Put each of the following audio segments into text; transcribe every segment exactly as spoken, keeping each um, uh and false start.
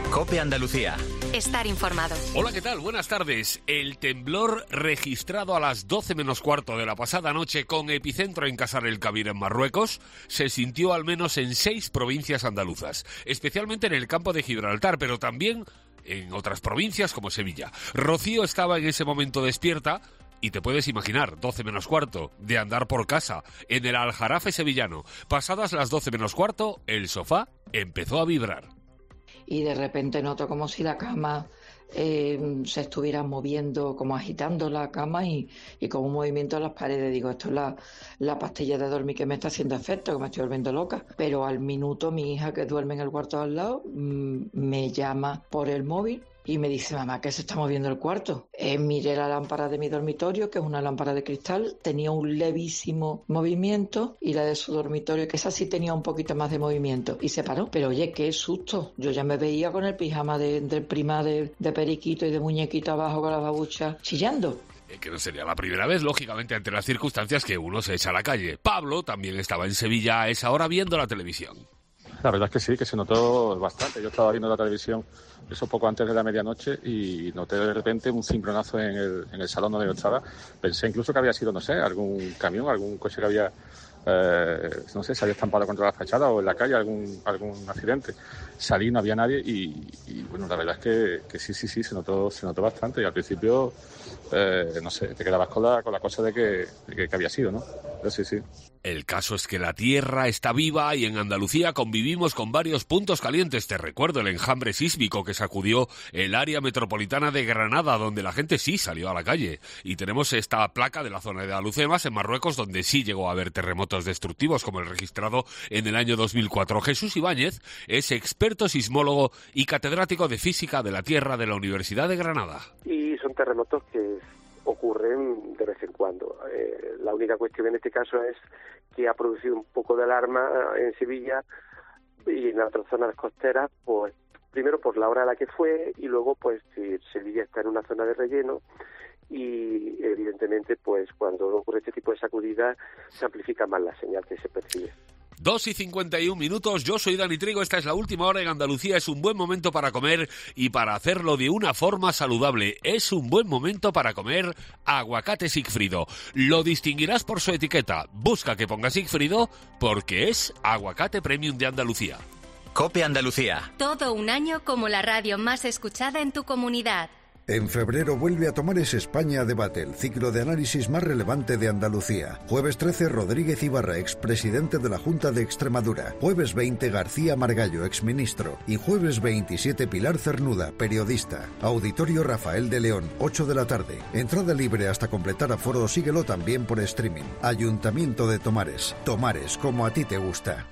COPE Andalucía. Estar informado. Hola, ¿qué tal? Buenas tardes. El temblor registrado a las doce menos cuarto de la pasada noche con epicentro en Casar el Kabir, en Marruecos, se sintió al menos en seis provincias andaluzas, especialmente en el campo de Gibraltar, pero también en otras provincias como Sevilla. Rocío estaba en ese momento despierta y te puedes imaginar, doce menos cuarto, de andar por casa, en el Aljarafe sevillano. Pasadas las doce menos cuarto, el sofá empezó a vibrar. Y de repente noto como si la cama eh, se estuviera moviendo, como agitando la cama y, y con un movimiento de las paredes. Digo, esto es la, la pastilla de dormir que me está haciendo efecto, que me estoy volviendo loca. Pero al minuto mi hija, que duerme en el cuarto al lado, mmm, me llama por el móvil y me dice: mamá, que se está moviendo el cuarto. Eh, miré la lámpara de mi dormitorio, que es una lámpara de cristal, tenía un levísimo movimiento, y la de su dormitorio, que esa sí tenía un poquito más de movimiento, y se paró. Pero oye, qué susto. Yo ya me veía con el pijama de, de prima de, de periquito y de muñequito abajo con la babucha chillando. Que no sería la primera vez, lógicamente, ante las circunstancias que uno se echa a la calle. Pablo también estaba en Sevilla a esa hora viendo la televisión. La verdad es que sí, que se notó bastante. Yo estaba viendo la televisión eso poco antes de la medianoche y noté de repente un cimbronazo en el, en el salón donde yo estaba. Pensé incluso que había sido, no sé, algún camión, algún coche que había, eh, no sé, se había estampado contra la fachada o en la calle, algún algún accidente. Salí, no había nadie y, y bueno, la verdad es que, que sí, sí, sí, se notó, se notó bastante. Y al principio, eh, no sé, te quedabas con la, con la cosa de que, de que, que había sido, ¿no? Pero sí, sí. El caso es que la tierra está viva y en Andalucía convivimos con varios puntos calientes. Te recuerdo el enjambre sísmico que sacudió el área metropolitana de Granada, donde la gente sí salió a la calle. Y tenemos esta placa de la zona de Alucemas, en Marruecos, donde sí llegó a haber terremotos destructivos, como el registrado en el año dos mil cuatro. Jesús Ibáñez es experto sismólogo y catedrático de Física de la Tierra de la Universidad de Granada. Y son terremotos que ocurren de vez en cuando. Eh, la única cuestión en este caso es que ha producido un poco de alarma en Sevilla y en otras zonas costeras, pues primero por la hora a la que fue y luego pues si Sevilla está en una zona de relleno y evidentemente pues cuando ocurre este tipo de sacudidas se amplifica más la señal que se percibe. dos y cincuenta y un minutos, yo soy Dani Trigo, esta es la última hora en Andalucía. Es un buen momento para comer y para hacerlo de una forma saludable. Es un buen momento para comer aguacate Sigfrido. Lo distinguirás por su etiqueta. Busca que ponga Sigfrido porque es aguacate premium de Andalucía. COPE Andalucía. Todo un año como la radio más escuchada en tu comunidad. En febrero vuelve a Tomares España Debate, el ciclo de análisis más relevante de Andalucía. Jueves trece, Rodríguez Ibarra, expresidente de la Junta de Extremadura. Jueves veinte, García Margallo, exministro. Y jueves veintisiete, Pilar Cernuda, periodista. Auditorio Rafael de León, ocho de la tarde. Entrada libre hasta completar aforo, síguelo también por streaming. Ayuntamiento de Tomares. Tomares, como a ti te gusta.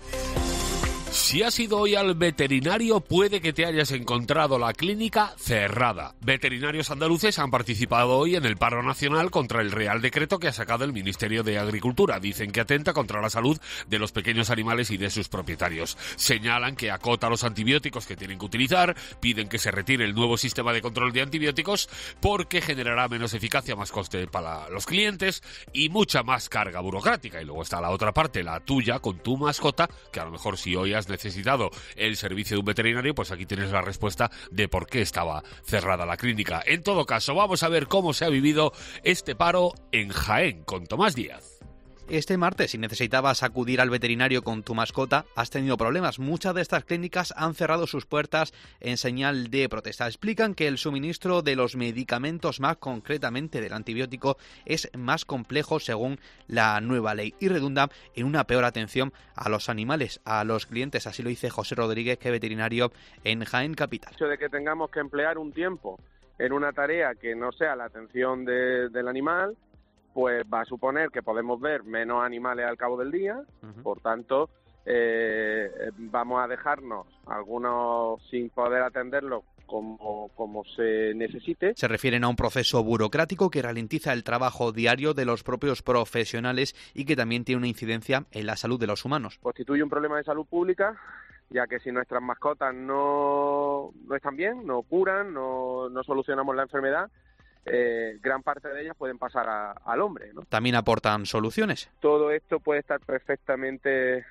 Si has ido hoy al veterinario, puede que te hayas encontrado la clínica cerrada. Veterinarios andaluces han participado hoy en el paro nacional contra el Real Decreto que ha sacado el Ministerio de Agricultura. Dicen que atenta contra la salud de los pequeños animales y de sus propietarios. Señalan que acota los antibióticos que tienen que utilizar, piden que se retire el nuevo sistema de control de antibióticos porque generará menos eficacia, más coste para los clientes y mucha más carga burocrática. Y luego está la otra parte, la tuya con tu mascota, que a lo mejor si hoy has necesitado el servicio de un veterinario, pues aquí tienes la respuesta de por qué estaba cerrada la clínica. En todo caso, vamos a ver cómo se ha vivido este paro en Jaén con Tomás Díaz. Este martes, si necesitabas acudir al veterinario con tu mascota, has tenido problemas. Muchas de estas clínicas han cerrado sus puertas en señal de protesta. Explican que el suministro de los medicamentos, más concretamente del antibiótico, es más complejo según la nueva ley y redunda en una peor atención a los animales, a los clientes. Así lo dice José Rodríguez, que es veterinario en Jaén Capital. El hecho de que tengamos que emplear un tiempo en una tarea que no sea la atención de, del animal, pues va a suponer que podemos ver menos animales al cabo del día. Uh-huh. Por tanto, eh, vamos a dejarnos algunos sin poder atenderlos como, como se necesite. Se refieren a un proceso burocrático que ralentiza el trabajo diario de los propios profesionales y que también tiene una incidencia en la salud de los humanos. Constituye un problema de salud pública, ya que si nuestras mascotas no, no están bien, no curan, no, no solucionamos la enfermedad, Eh, gran parte de ellas pueden pasar a, al hombre, ¿no? También aportan soluciones. Todo esto puede estar perfectamente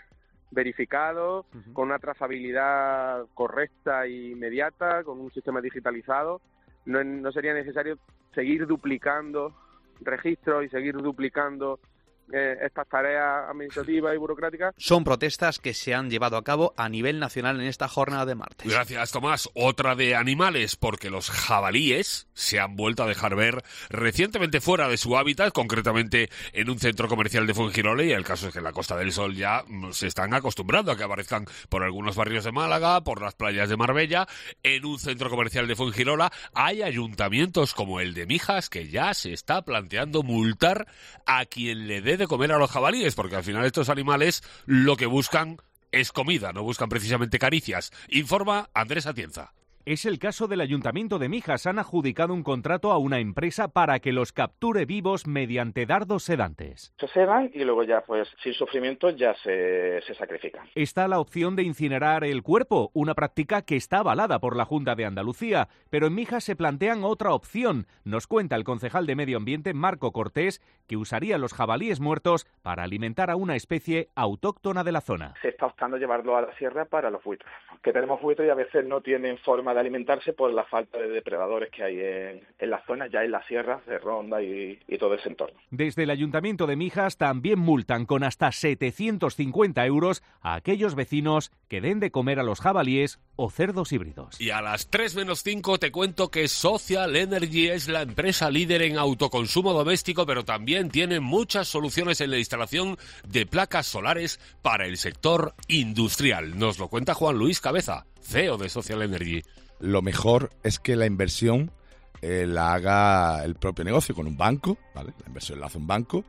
verificados, uh-huh. con una trazabilidad correcta e inmediata, con un sistema digitalizado. No, no sería necesario seguir duplicando registros y seguir duplicando Eh, estas tareas administrativas y burocráticas. Son protestas que se han llevado a cabo a nivel nacional en esta jornada de martes. Gracias, Tomás. Otra de animales, porque los jabalíes se han vuelto a dejar ver recientemente fuera de su hábitat, concretamente en un centro comercial de Fuengirola, y el caso es que en la Costa del Sol ya se están acostumbrando a que aparezcan por algunos barrios de Málaga, por las playas de Marbella. En un centro comercial de Fuengirola hay ayuntamientos como el de Mijas que ya se está planteando multar a quien le dé de comer a los jabalíes, porque al final estos animales lo que buscan es comida, no buscan precisamente caricias. Informa Andrés Atienza. Es el caso del Ayuntamiento de Mijas. Han adjudicado un contrato a una empresa para que los capture vivos mediante dardos sedantes. Se sedan y luego ya, pues, sin sufrimiento ya se, se sacrifican. Está la opción de incinerar el cuerpo, una práctica que está avalada por la Junta de Andalucía. Pero en Mijas se plantean otra opción. Nos cuenta el concejal de Medio Ambiente, Marco Cortés, que usaría los jabalíes muertos para alimentar a una especie autóctona de la zona. Se está optando llevarlo a la sierra para los buitres, que tenemos buitres y a veces no tienen forma de alimentarse por la falta de depredadores que hay en, en la zona, ya en las sierras de Ronda y, y todo ese entorno. Desde el Ayuntamiento de Mijas también multan con hasta setecientos cincuenta euros a aquellos vecinos que den de comer a los jabalíes o cerdos híbridos. Y a las tres menos cinco te cuento que Social Energy es la empresa líder en autoconsumo doméstico, pero también tiene muchas soluciones en la instalación de placas solares para el sector industrial. Nos lo cuenta Juan Luis Cabeza, C E O de Social Energy. Lo mejor es que la inversión eh, la haga el propio negocio con un banco, ¿vale? La inversión la hace un banco,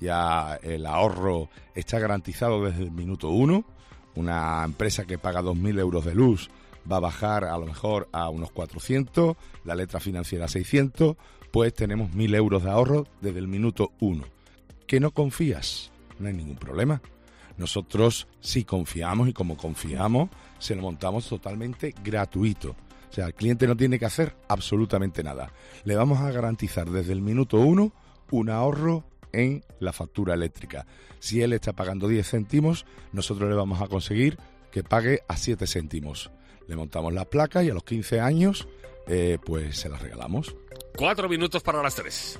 ya el ahorro está garantizado desde el minuto uno. Una empresa que paga dos mil euros de luz va a bajar a lo mejor a unos cuatrocientos, la letra financiera seiscientos, pues tenemos mil euros de ahorro desde el minuto uno. ¿Que no confías? No hay ningún problema. Nosotros sí confiamos y como confiamos, se lo montamos totalmente gratuito. O sea, el cliente no tiene que hacer absolutamente nada. Le vamos a garantizar desde el minuto uno un ahorro en la factura eléctrica. Si él está pagando diez céntimos, nosotros le vamos a conseguir que pague a siete céntimos. Le montamos la placa y a los quince años, eh, pues se las regalamos. Cuatro minutos para las tres.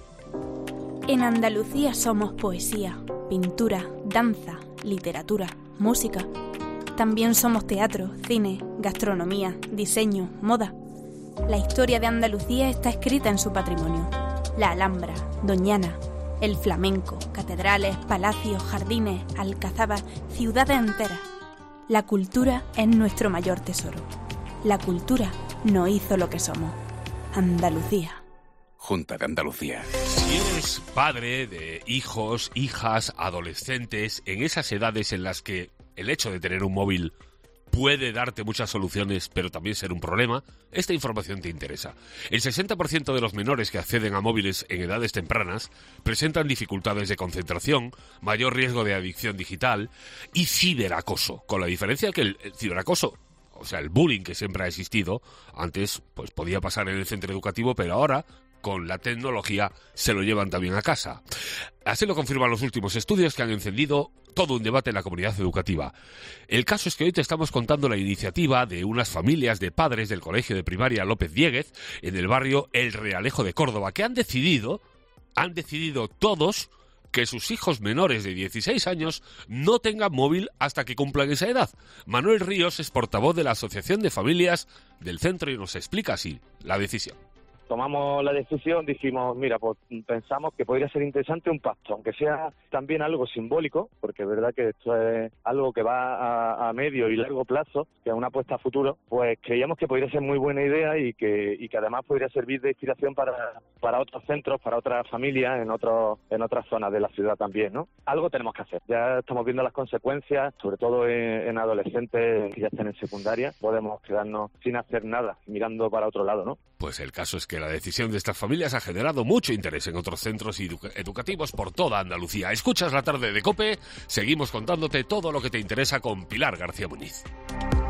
En Andalucía somos poesía, pintura, danza, literatura, música. También somos teatro, cine, gastronomía, diseño, moda. La historia de Andalucía está escrita en su patrimonio. La Alhambra, Doñana, el flamenco, catedrales, palacios, jardines, alcazabas, ciudades enteras. La cultura es nuestro mayor tesoro. La cultura nos hizo lo que somos. Andalucía. Junta de Andalucía. Si eres padre de hijos, hijas, adolescentes, en esas edades en las que el hecho de tener un móvil puede darte muchas soluciones, pero también ser un problema, esta información te interesa. El sesenta por ciento de los menores que acceden a móviles en edades tempranas presentan dificultades de concentración, mayor riesgo de adicción digital y ciberacoso, con la diferencia que el, el ciberacoso, o sea, el bullying que siempre ha existido, antes pues podía pasar en el centro educativo, pero ahora con la tecnología se lo llevan también a casa. Así lo confirman los últimos estudios que han encendido todo un debate en la comunidad educativa. El caso es que hoy te estamos contando la iniciativa de unas familias de padres del Colegio de Primaria López Diéguez en el barrio El Realejo de Córdoba, que han decidido, han decidido todos que sus hijos menores de dieciséis años no tengan móvil hasta que cumplan esa edad. Manuel Ríos es portavoz de la Asociación de Familias del Centro y nos explica así la decisión. Tomamos la decisión, dijimos, mira, pues pensamos que podría ser interesante un pacto, aunque sea también algo simbólico, porque es verdad que esto es algo que va a, a medio y largo plazo, que es una apuesta a futuro, pues creíamos que podría ser muy buena idea y que y que además podría servir de inspiración para, para otros centros, para otras familias en otros en otras zonas de la ciudad también, ¿no? Algo tenemos que hacer. Ya estamos viendo las consecuencias, sobre todo en, en adolescentes que ya están en secundaria, podemos quedarnos sin hacer nada, mirando para otro lado, ¿no? Pues el caso es que la decisión de estas familias ha generado mucho interés en otros centros edu- educativos por toda Andalucía. Escuchas la tarde de COPE, seguimos contándote todo lo que te interesa con Pilar García Muñiz.